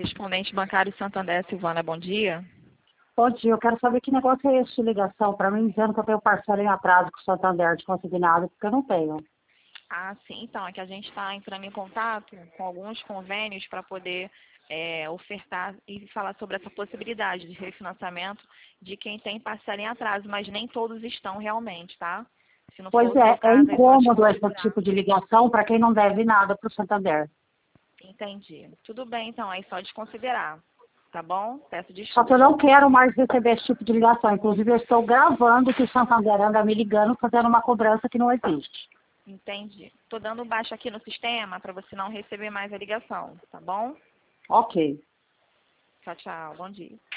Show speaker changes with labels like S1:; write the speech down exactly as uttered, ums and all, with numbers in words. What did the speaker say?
S1: Correspondente bancário Santander, Silvana, bom dia.
S2: Bom dia, eu quero saber que negócio é esse de ligação para mim dizendo que eu tenho parcela em atraso com o Santander de consignado, porque eu não tenho.
S1: Ah, sim, então, é que a gente está entrando em contato com alguns convênios para poder é, ofertar e falar sobre essa possibilidade de refinanciamento de quem tem parcela em atraso, mas nem todos estão realmente, tá? Se não for
S2: Pois
S1: o seu
S2: é, é
S1: caso, aí pode
S2: incômodo esse
S1: considerar.
S2: tipo de ligação para quem não deve nada para o Santander.
S1: Entendi. Tudo bem, então, aí só desconsiderar, tá bom? Peço
S2: Só que eu
S1: desculpas.
S2: não quero mais receber esse tipo de ligação. Inclusive, eu estou gravando que o Santander anda me ligando fazendo uma cobrança que não existe.
S1: Entendi. Tô dando baixo aqui no sistema para você não receber mais a ligação, tá bom?
S2: Ok.
S1: Tchau, tchau. Bom dia.